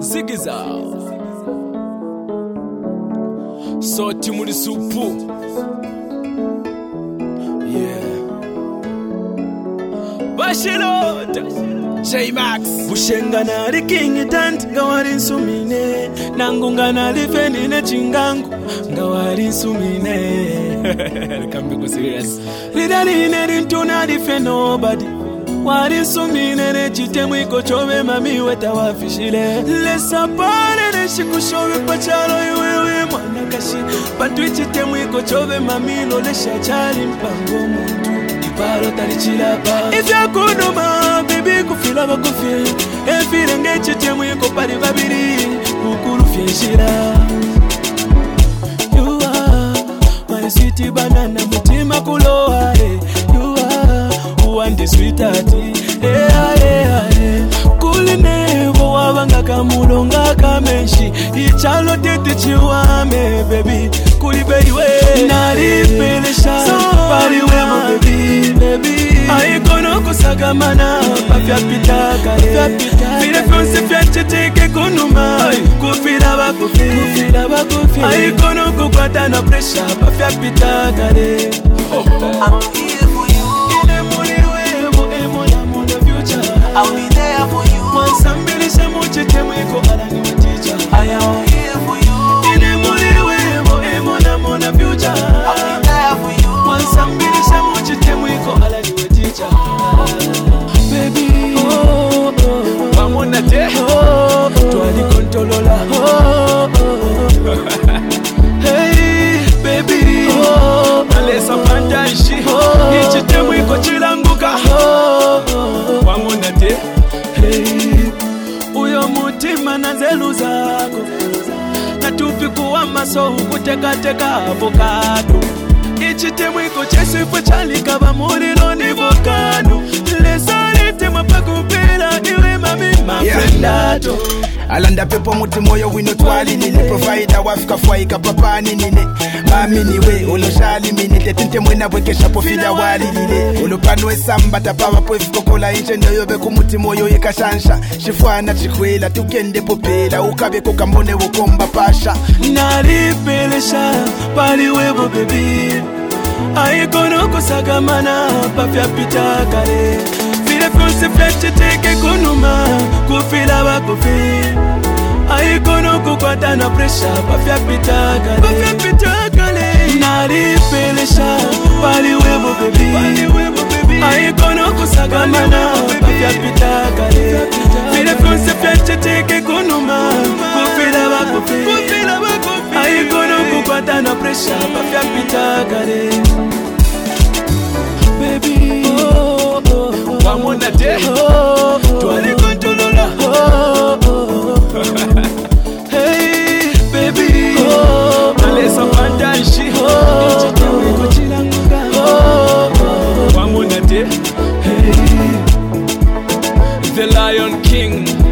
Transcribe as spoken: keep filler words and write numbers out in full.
Zigiza Soti muri supu. Yeah Bashilot J-Max Bushengana li king tant ngawari nsumine Nangungana li fenine chingangu ngawari nsumine Kambi ko serious Lidaline rintuna li fe nobody Wari nsumine ne chitemu iko chove mami weta wafishile Lesa pare ne shikushowe pachalo iwewe mwanakashi Pantui chitemu iko chove mami lo lesha chali mpango muntu Iparo talichila pa Ifya kunuma baby kufila bakufi Efire nge chitemu iko pari babiri Kukuru fieshira You are my sweetie banana mutima kuloa eh. You are one the sweetheart eh eh eh Kuline bo wabanga kamulonga kamenshi Ichalo tete chiwame baby Kulibeli we Naripelesha Pari we mo baby baby Aikono kusagamana Pafya pitaka Fire fonse fyache teke kunuma Kufila bakufi Kufila bakufi Aikono kukwata na pressure Pafya pitaka I'm here for you. I'll be there for you. Once I'm really some more chicken, we go out and you teacher. I am here for you. In a money way, I'm on a future. I'll be there for you. Once I'm really some more chicken, we go out and you teacher. Baby, oh, oh, oh, I'm on a day oh, to a controller. Oh, oh, hey, baby, oh, Alesa panda ishi ichitemu iko chilanguka. Wangona te Hey, uyo mutima na zelu zako Natupi kuwa maso ukuteka teka avocado Ichitemu iko chesifu chalika bamulilo ni volcano Lesalite mapakupila iwe mami maprendato Alanda pepo muti moyo wino twali nile Provider wafika fwaika papa nile Mami niwe olo shali mini Tetinte mwena wekesha pofida wali nile Olo panwe samba tapawa pwefi kokola inche ndo yobe kumuti moyo yeka shansha Shifwana chikwela tukende popela Ukabe kukamone wukomba pasha Naripelesha pali webo baby Aikono kusagamana pafya pitakare File fonse fleche teke kunuma Kufila bakufi Aikono kukwata na pressure Pafya pitakare Pafya pitakare Naripelesha pali webo baby Aikono kusagamana Pafya pitakare File fonse fleche teke kunuma Kufila bakufi Aikono kukwata na pressure Pafya pitakare Baby, oh, oh, oh, I'm on a day oh, oh, Twali kontolola oh, oh, oh. Hey, baby, oh, oh, Alesa panda ishi oh, ichitemu iko chilanguka oh, oh, I'm on a day hey. The Lion King